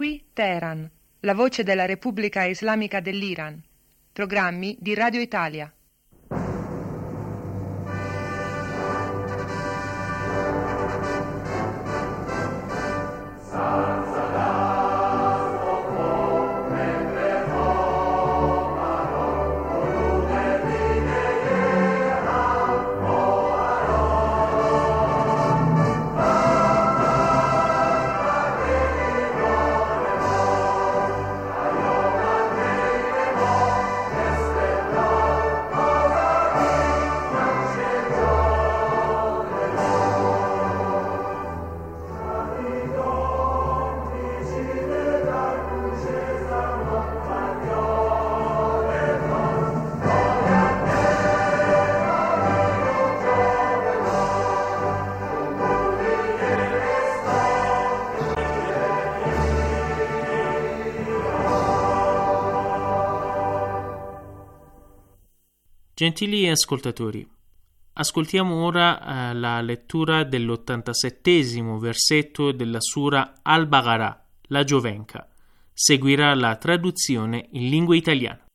qui Teheran, la voce della Repubblica Islamica dell'Iran. Programmi di Radio Italia. Gentili ascoltatori, ascoltiamo ora la lettura dell'87° versetto della Sura Al-Baqarah, la Giovenca. Seguirà la traduzione in lingua italiana.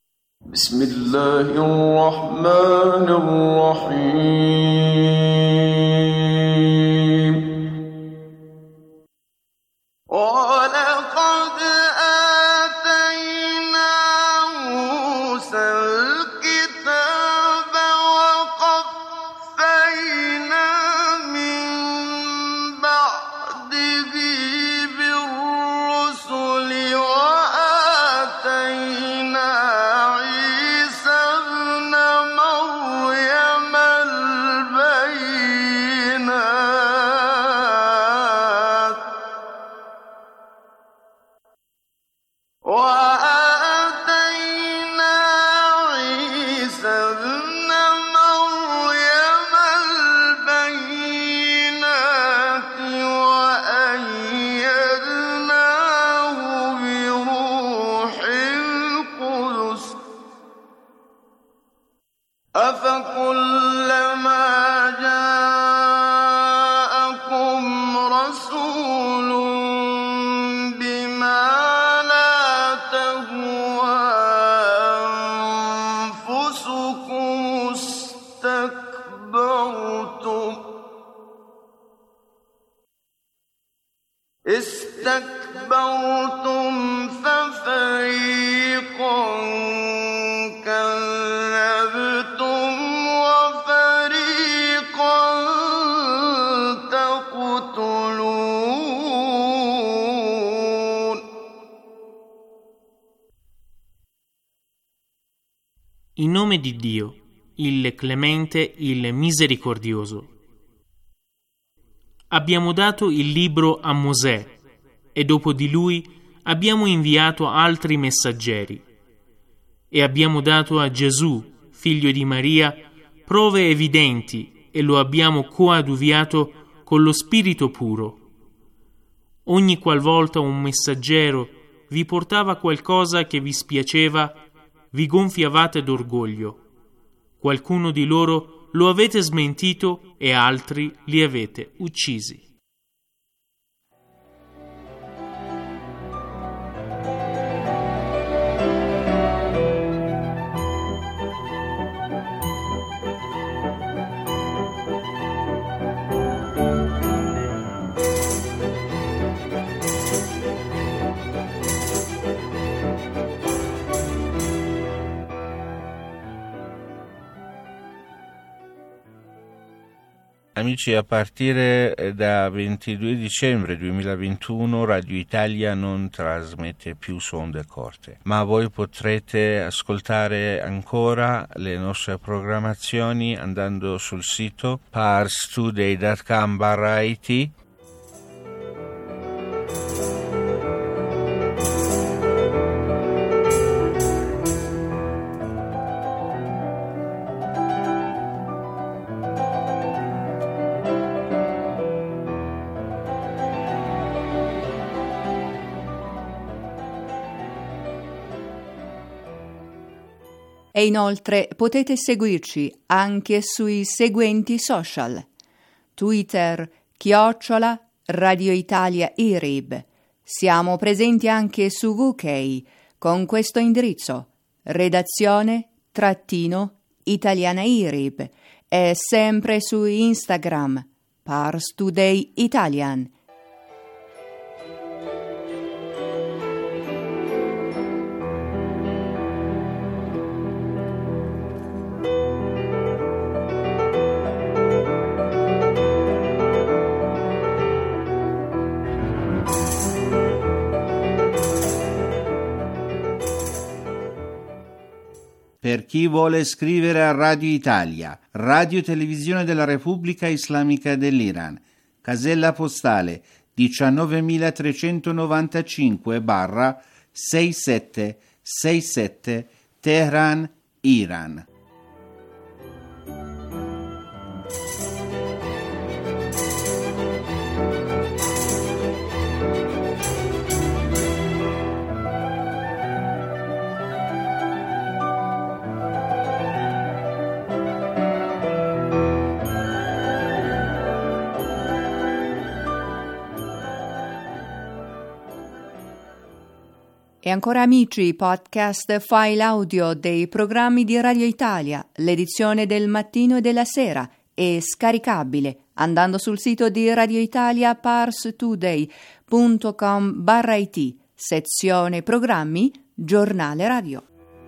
استكبرتم ففريقا كذبتم وفريقا تقتلون. In nome di Dio, il Clemente, il Misericordioso. Abbiamo dato il libro a Mosè e dopo di lui abbiamo inviato altri messaggeri e abbiamo dato a Gesù, figlio di Maria, prove evidenti e lo abbiamo coadiuviato con lo Spirito puro. Ogni qualvolta un messaggero vi portava qualcosa che vi spiaceva, vi gonfiavate d'orgoglio. Qualcuno di loro lo avete smentito e altri li avete uccisi. Amici, a partire da 22 dicembre 2021 Radio Italia non trasmette più su onde corte, ma voi potrete ascoltare ancora le nostre programmazioni andando sul sito parstoday.com/it. E inoltre potete seguirci anche sui seguenti social: Twitter @ Radio Italia IRIB, Siamo presenti anche su VK con questo indirizzo: redazione-italianairib, e sempre su Instagram Pars Today Italian. Per chi vuole scrivere a Radio Italia, Radio Televisione della Repubblica Islamica dell'Iran, casella postale 19.395/6767 Teheran, Iran. E ancora amici, podcast file audio dei programmi di Radio Italia, l'edizione del mattino e della sera, è scaricabile andando sul sito di Radio Italia parstoday.com/it, sezione programmi, giornale radio.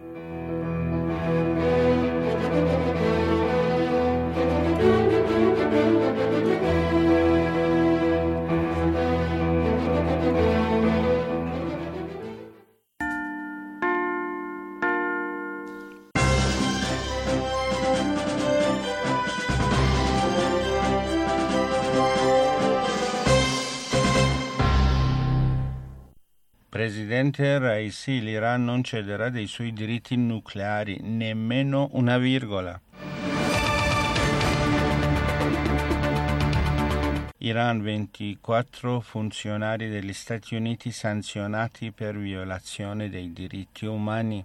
Presidente Raisi, l'Iran non cederà dei suoi diritti nucleari, nemmeno una virgola. Iran, 24 funzionari degli Stati Uniti sanzionati per violazione dei diritti umani.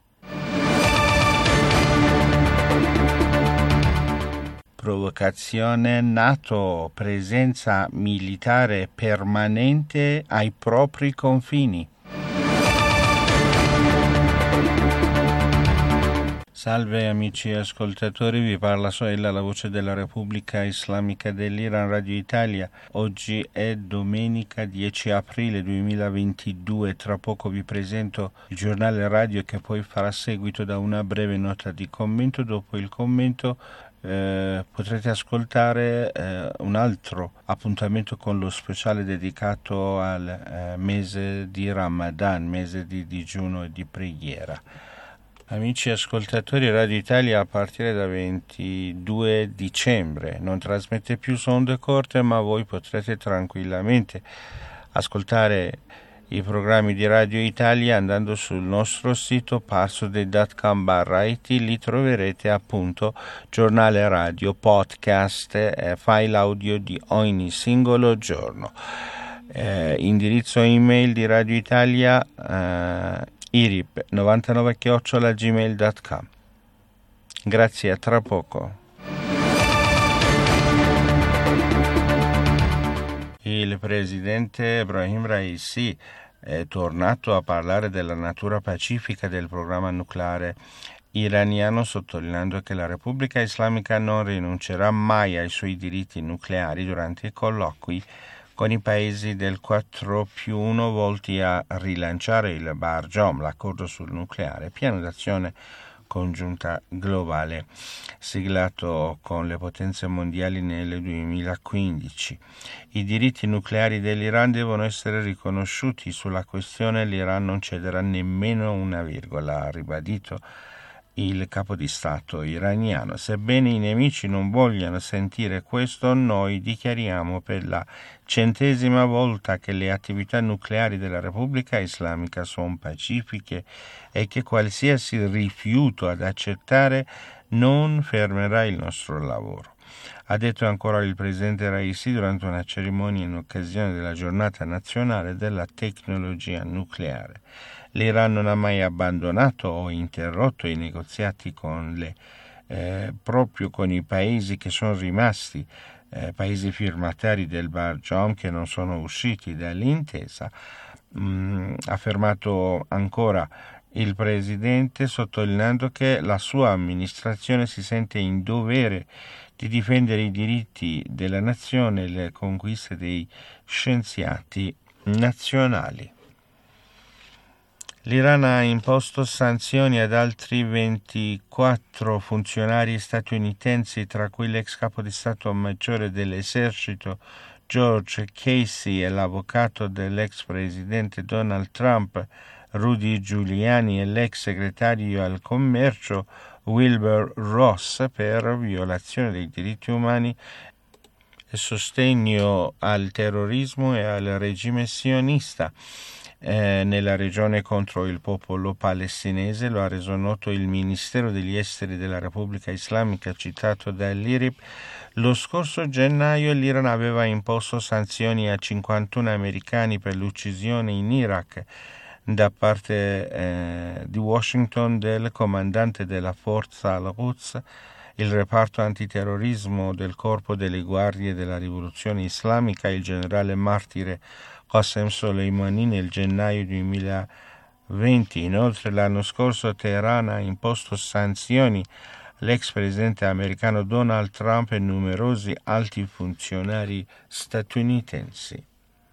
Provocazione NATO, presenza militare permanente ai propri confini. Salve amici ascoltatori, vi parla Sohail, la voce della Repubblica Islamica dell'Iran, Radio Italia. Oggi è domenica 10 aprile 2022, tra poco vi presento il giornale radio che poi farà seguito da una breve nota di commento. Dopo il commento potrete ascoltare un altro appuntamento con lo speciale dedicato al mese di Ramadan, mese di digiuno e di preghiera. Amici ascoltatori, Radio Italia a partire da 22 dicembre non trasmette più su onde corte, ma voi potrete tranquillamente ascoltare i programmi di Radio Italia andando sul nostro sito parstoday.com/it. Lì troverete appunto giornale radio, podcast, file audio di ogni singolo giorno. Indirizzo email di Radio Italia irib99@gmail.com. Grazie, a tra poco. Il presidente Ebrahim Raisi è tornato a parlare della natura pacifica del programma nucleare iraniano, sottolineando che la Repubblica Islamica non rinuncerà mai ai suoi diritti nucleari durante i colloqui con i paesi del 4+1 volti a rilanciare il Barjom, l'accordo sul nucleare, piano d'azione congiunta globale siglato con le potenze mondiali nel 2015. I diritti nucleari dell'Iran devono essere riconosciuti. Sulla questione l'Iran non cederà nemmeno una virgola, ha ribadito il capo di Stato iraniano. Sebbene i nemici non vogliano sentire questo, noi dichiariamo per la 100ª volta che le attività nucleari della Repubblica Islamica sono pacifiche e che qualsiasi rifiuto ad accettare non fermerà il nostro lavoro. Ha detto ancora il presidente Raisi durante una cerimonia in occasione della giornata nazionale della tecnologia nucleare. L'Iran non ha mai abbandonato o interrotto i negoziati proprio con i paesi che sono rimasti paesi firmatari del Barjom, che non sono usciti dall'intesa, affermato ancora il Presidente, sottolineando che la sua amministrazione si sente in dovere di difendere i diritti della nazione e le conquiste dei scienziati nazionali. L'Iran ha imposto sanzioni ad altri 24 funzionari statunitensi, tra cui l'ex capo di Stato Maggiore dell'Esercito George Casey e l'avvocato dell'ex presidente Donald Trump Rudy Giuliani e l'ex segretario al commercio Wilbur Ross per violazione dei diritti umani e sostegno al terrorismo e al regime sionista nella regione contro il popolo palestinese. Lo ha reso noto il Ministero degli Esteri della Repubblica Islamica citato dall'IRIB. Lo scorso gennaio l'Iran aveva imposto sanzioni a 51 americani per l'uccisione in Iraq da parte di Washington del comandante della forza al-Quds, il reparto antiterrorismo del Corpo delle Guardie della Rivoluzione Islamica, il generale martire Qasem Soleimani nel gennaio 2020. Inoltre l'anno scorso Teheran ha imposto sanzioni all'ex presidente americano Donald Trump e numerosi alti funzionari statunitensi.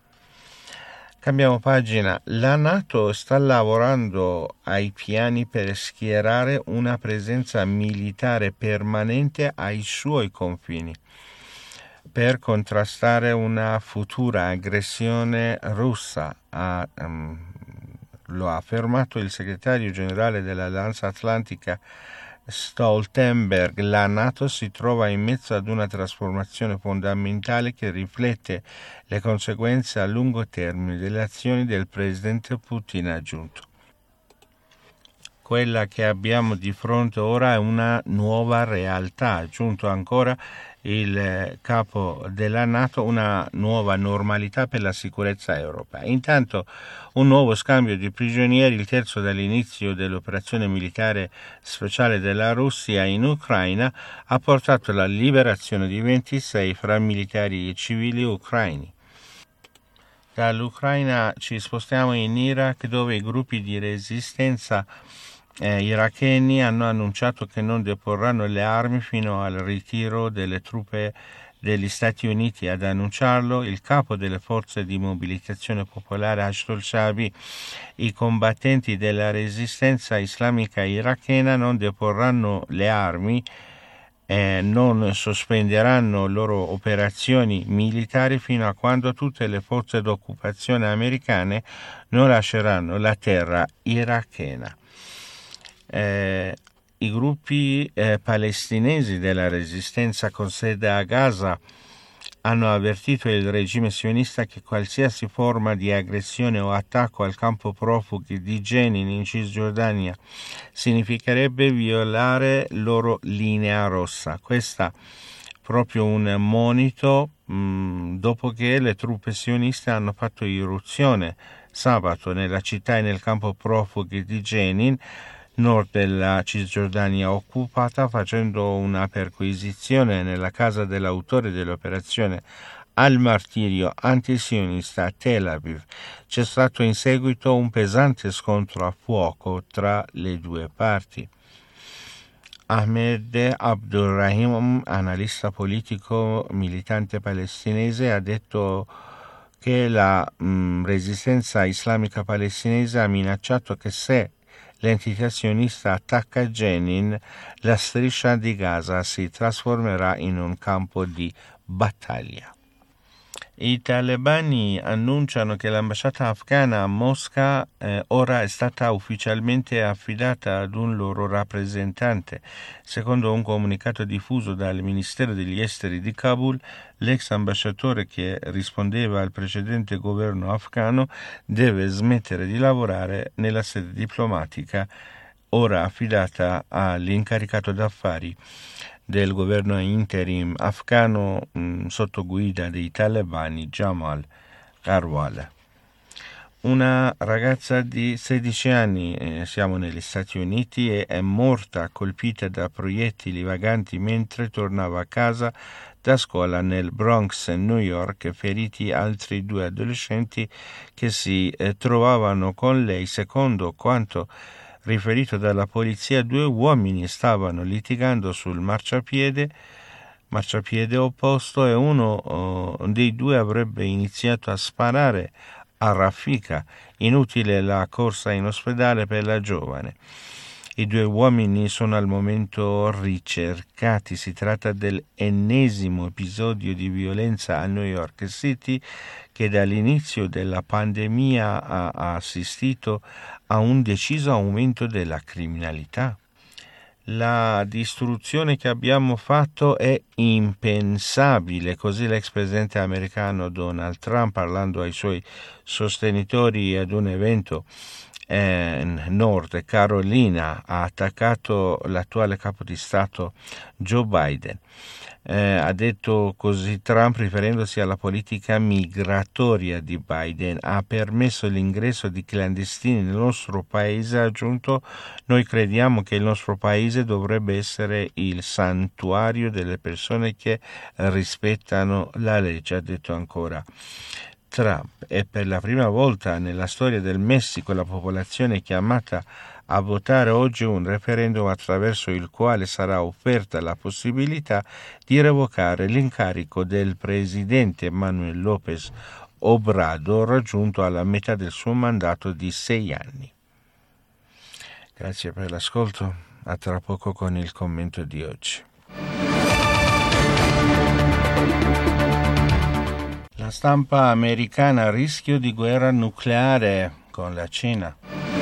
Cambiamo pagina. La NATO sta lavorando ai piani per schierare una presenza militare permanente ai suoi confini per contrastare una futura aggressione russa, lo ha affermato il segretario generale dell'Alleanza Atlantica Stoltenberg. La NATO si trova in mezzo ad una trasformazione fondamentale che riflette le conseguenze a lungo termine delle azioni del presidente Putin, ha aggiunto. Quella che abbiamo di fronte ora è una nuova realtà, ha aggiunto ancora il capo della NATO, una nuova normalità per la sicurezza europea. Intanto un nuovo scambio di prigionieri, il terzo dall'inizio dell'operazione militare speciale della Russia in Ucraina, ha portato alla liberazione di 26 fra militari e civili ucraini. Dall'Ucraina ci spostiamo in Iraq, dove i gruppi di resistenza iracheni hanno annunciato che non deporranno le armi fino al ritiro delle truppe degli Stati Uniti. Ad annunciarlo il capo delle forze di mobilitazione popolare Ashdol Shabi. I combattenti della resistenza islamica irachena non deporranno le armi, non sospenderanno loro operazioni militari fino a quando tutte le forze d'occupazione americane non lasceranno la terra irachena. I gruppi palestinesi della resistenza con sede a Gaza hanno avvertito il regime sionista che qualsiasi forma di aggressione o attacco al campo profughi di Jenin in Cisgiordania significherebbe violare loro linea rossa. Questa proprio un monito dopo che le truppe sioniste hanno fatto irruzione sabato nella città e nel campo profughi di Jenin, nord della Cisgiordania occupata, facendo una perquisizione nella casa dell'autore dell'operazione al martirio antisionista a Tel Aviv. C'è stato in seguito un pesante scontro a fuoco tra le due parti. Ahmed Abdurrahim, analista politico militante palestinese, ha detto che la resistenza islamica palestinese ha minacciato che se l'entità sionista attacca Jenin, la striscia di Gaza si trasformerà in un campo di battaglia. I talebani annunciano che l'ambasciata afghana a Mosca ora è stata ufficialmente affidata ad un loro rappresentante. Secondo un comunicato diffuso dal Ministero degli Esteri di Kabul, l'ex ambasciatore che rispondeva al precedente governo afghano deve smettere di lavorare nella sede diplomatica, ora affidata all'incaricato d'affari del governo interim afghano sotto guida dei talebani Jamal Garwal. Una ragazza di 16 anni, siamo negli Stati Uniti, è morta colpita da proiettili vaganti mentre tornava a casa da scuola nel Bronx, New York, feriti altri 2 adolescenti che si trovavano con lei. Secondo quanto riferito dalla polizia, 2 uomini stavano litigando sul marciapiede opposto e uno dei 2 avrebbe iniziato a sparare a raffica. Inutile la corsa in ospedale per la giovane. I 2 uomini sono al momento ricercati. Si tratta dell'ennesimo episodio di violenza a New York City, che dall'inizio della pandemia ha assistito a un deciso aumento della criminalità. La distruzione che abbiamo fatto è impensabile, così l'ex presidente americano Donald Trump, parlando ai suoi sostenitori ad un evento in Nord Carolina, ha attaccato l'attuale capo di Stato Joe Biden. Ha detto così Trump, riferendosi alla politica migratoria di Biden: ha permesso l'ingresso di clandestini nel nostro paese, ha aggiunto. Noi crediamo che il nostro paese dovrebbe essere il santuario delle persone che rispettano la legge, ha detto ancora Trump. E per la prima volta nella storia del Messico la popolazione è chiamata a votare oggi un referendum attraverso il quale sarà offerta la possibilità di revocare l'incarico del presidente Manuel López Obrador, raggiunto alla metà del suo mandato di 6 anni. Grazie per l'ascolto, a tra poco con il commento di oggi. La stampa americana: rischio di guerra nucleare con la Cina.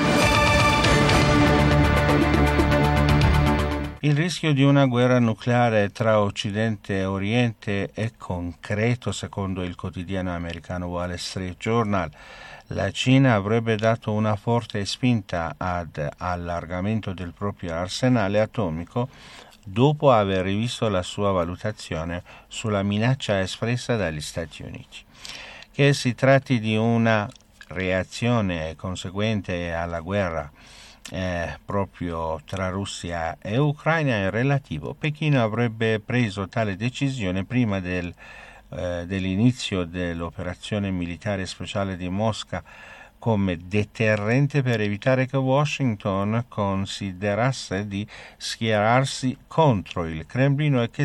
Il rischio di una guerra nucleare tra Occidente e Oriente è concreto, secondo il quotidiano americano Wall Street Journal. La Cina avrebbe dato una forte spinta ad allargamento del proprio arsenale atomico dopo aver rivisto la sua valutazione sulla minaccia espressa dagli Stati Uniti. Che si tratti di una reazione conseguente alla guerra proprio tra Russia e Ucraina è relativo. Pechino avrebbe preso tale decisione prima dell'inizio dell'operazione militare speciale di Mosca come deterrente per evitare che Washington considerasse di schierarsi contro il Cremlino e che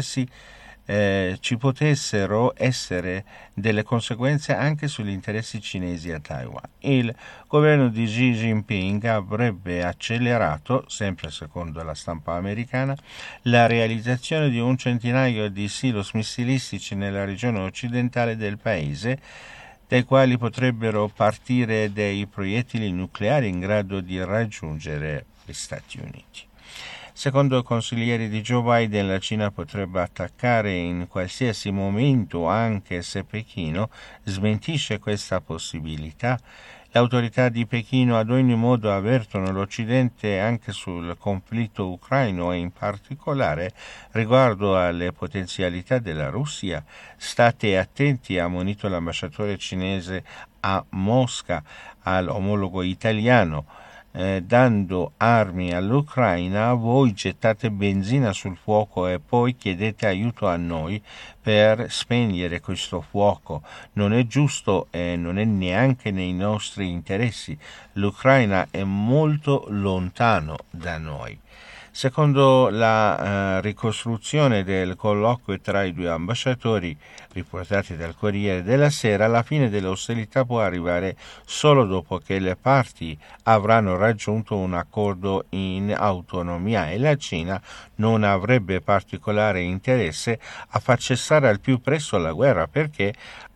ci potessero essere delle conseguenze anche sugli interessi cinesi a Taiwan. Il governo di Xi Jinping avrebbe accelerato, sempre secondo la stampa americana, la realizzazione di un centinaio di silos missilistici nella regione occidentale del paese, dai quali potrebbero partire dei proiettili nucleari in grado di raggiungere gli Stati Uniti. Secondo i consiglieri di Joe Biden, la Cina potrebbe attaccare in qualsiasi momento, anche se Pechino smentisce questa possibilità. Le autorità di Pechino ad ogni modo avvertono l'Occidente anche sul conflitto ucraino e in particolare riguardo alle potenzialità della Russia. State attenti, ha ammonito l'ambasciatore cinese a Mosca all'omologo italiano. Dando armi all'Ucraina, voi gettate benzina sul fuoco e poi chiedete aiuto a noi per spegnere questo fuoco. Non è giusto e non è neanche nei nostri interessi. L'Ucraina è molto lontano da noi. Secondo la ricostruzione del colloquio tra i 2 ambasciatori, riportati dal Corriere della Sera, la fine delle ostilità può arrivare solo dopo che le parti avranno raggiunto un accordo in autonomia e la Cina non avrebbe particolare interesse a far cessare al più presto la guerra, perché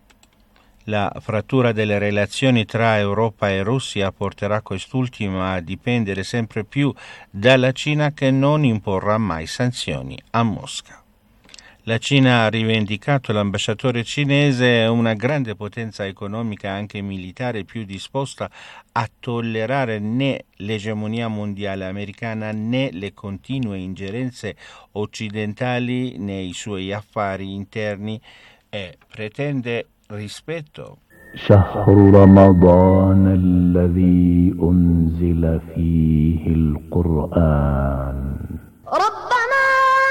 la frattura delle relazioni tra Europa e Russia porterà quest'ultima a dipendere sempre più dalla Cina, che non imporrà mai sanzioni a Mosca. La Cina ha rivendicato l'ambasciatore cinese una grande potenza economica e anche militare più disposta a tollerare né l'egemonia mondiale americana né le continue ingerenze occidentali nei suoi affari interni e pretende rispetto شهر رمضان الذي أنزل فيه القرآن ربنا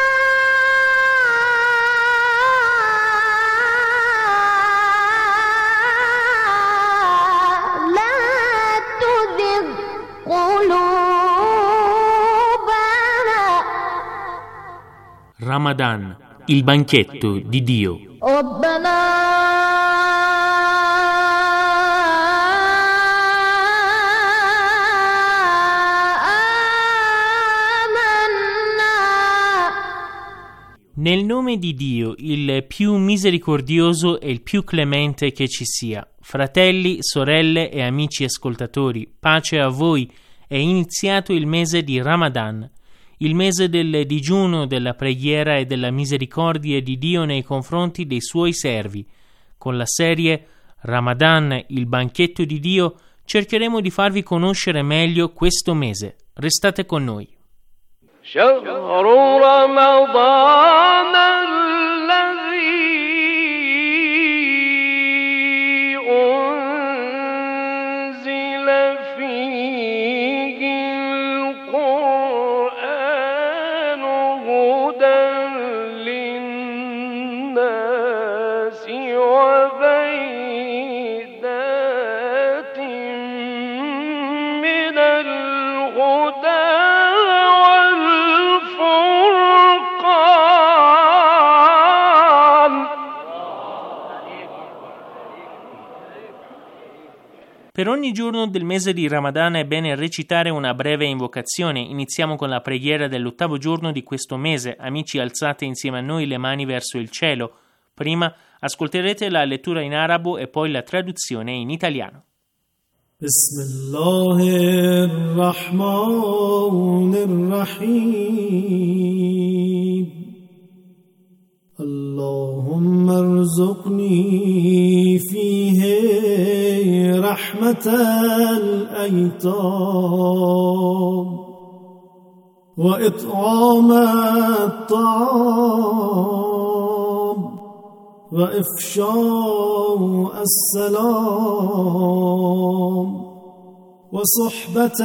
لا تزغ قلوبنا. Ramadan, il banchetto di Dio. Nel nome di Dio, il più misericordioso e il più clemente che ci sia. Fratelli, sorelle e amici ascoltatori, pace a voi. È iniziato il mese di Ramadan, il mese del digiuno, della preghiera e della misericordia di Dio nei confronti dei suoi servi. Con la serie Ramadan, il banchetto di Dio, cercheremo di farvi conoscere meglio questo mese. Restate con noi. شهر رمضان الذي أنزل فيه القرآن هدى للناس وبينات من الهدى Per ogni giorno del mese di Ramadan è bene recitare una breve invocazione. Iniziamo con la preghiera dell'8° giorno di questo mese. Amici, alzate insieme a noi le mani verso il cielo. Prima ascolterete la lettura in arabo e poi la traduzione in italiano. Bismillahirrahmanirrahim. اللهم ارزقني فيه رحمة الأيتام وإطعام الطعام وإفشاء السلام وصحبة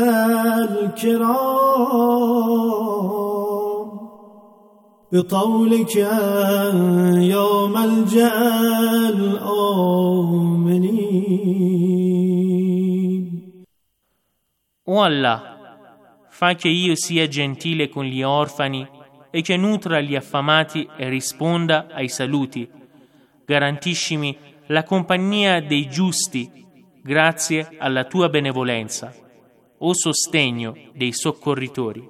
الكرام بطولك يا ملجأ الآمنين. O Allah, fa che io sia gentile con gli orfani e che nutra gli affamati e risponda ai saluti. Garantiscimi la compagnia dei giusti grazie alla tua benevolenza, o sostegno dei soccorritori.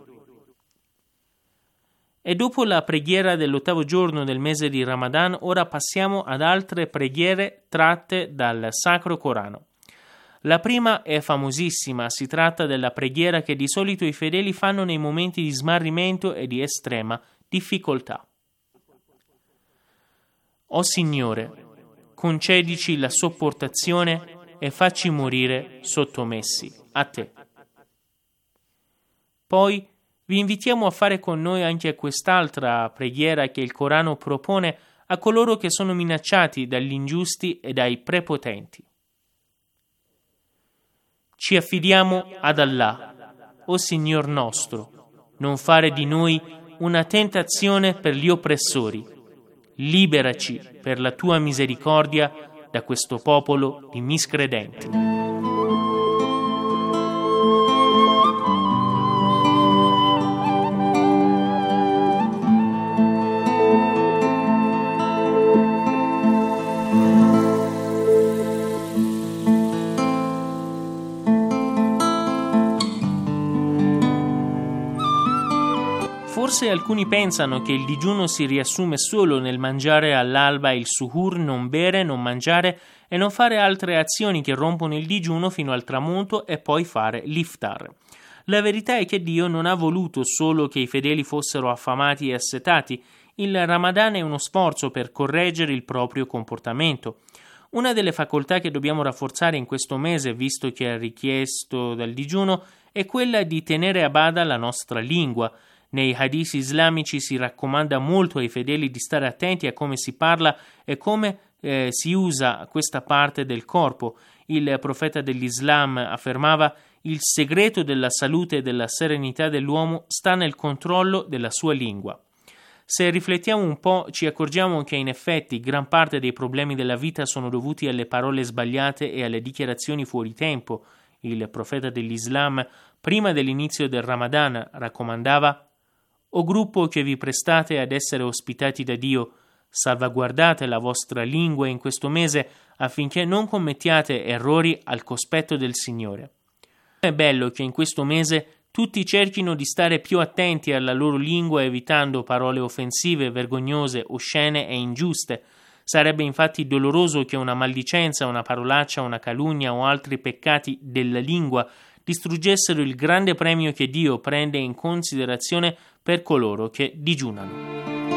E dopo la preghiera dell'8° giorno del mese di Ramadan, ora passiamo ad altre preghiere tratte dal Sacro Corano. La prima è famosissima, si tratta della preghiera che di solito i fedeli fanno nei momenti di smarrimento e di estrema difficoltà. O Signore, concedici la sopportazione e facci morire sottomessi a te. Poi vi invitiamo a fare con noi anche quest'altra preghiera che il Corano propone a coloro che sono minacciati dagli ingiusti e dai prepotenti. Ci affidiamo ad Allah, o Signor nostro, non fare di noi una tentazione per gli oppressori. Liberaci per la tua misericordia da questo popolo di miscredenti. Forse alcuni pensano che il digiuno si riassume solo nel mangiare all'alba il suhur, non bere, non mangiare e non fare altre azioni che rompono il digiuno fino al tramonto e poi fare l'iftar. La verità è che Dio non ha voluto solo che i fedeli fossero affamati e assetati. Il Ramadan è uno sforzo per correggere il proprio comportamento. Una delle facoltà che dobbiamo rafforzare in questo mese, visto che è richiesto dal digiuno, è quella di tenere a bada la nostra lingua. Nei hadith islamici si raccomanda molto ai fedeli di stare attenti a come si parla e come si usa questa parte del corpo. Il profeta dell'Islam affermava: il segreto della salute e della serenità dell'uomo sta nel controllo della sua lingua. Se riflettiamo un po', ci accorgiamo che in effetti gran parte dei problemi della vita sono dovuti alle parole sbagliate e alle dichiarazioni fuori tempo. Il profeta dell'Islam, prima dell'inizio del Ramadan, raccomandava: «O gruppo che vi prestate ad essere ospitati da Dio, salvaguardate la vostra lingua in questo mese affinché non commettiate errori al cospetto del Signore». È bello che in questo mese tutti cerchino di stare più attenti alla loro lingua, evitando parole offensive, vergognose, oscene e ingiuste. Sarebbe infatti doloroso che una maldicenza, una parolaccia, una calunnia o altri peccati della lingua distruggessero il grande premio che Dio prende in considerazione per coloro che digiunano.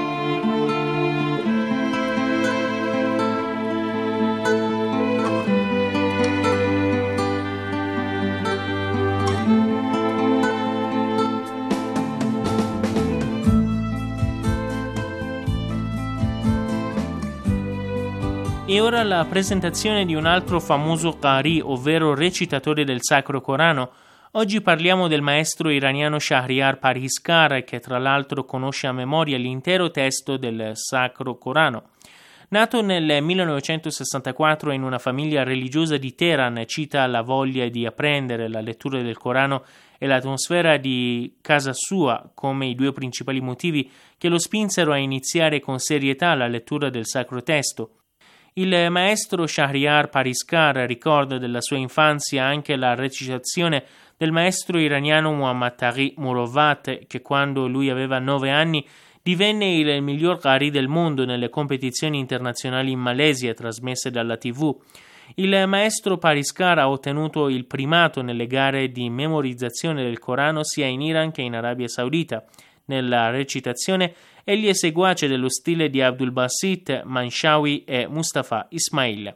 E ora la presentazione di un altro famoso qari, ovvero recitatore del Sacro Corano. Oggi parliamo del maestro iraniano Shahriyar Parhiskar, che tra l'altro conosce a memoria l'intero testo del Sacro Corano. Nato nel 1964 in una famiglia religiosa di Teheran, cita la voglia di apprendere, la lettura del Corano e l'atmosfera di casa sua come i due principali motivi che lo spinsero a iniziare con serietà la lettura del Sacro Testo. Il maestro Shahriyar Parhiskar ricorda della sua infanzia anche la recitazione del maestro iraniano Muhammad Taghi Murovat, che quando lui aveva 9 anni divenne il miglior qari del mondo nelle competizioni internazionali in Malesia trasmesse dalla TV. Il maestro Parhiskar ha ottenuto il primato nelle gare di memorizzazione del Corano sia in Iran che in Arabia Saudita. Nella recitazione egli è seguace dello stile di Abdul Basit Manshawi e Mustafa Ismail.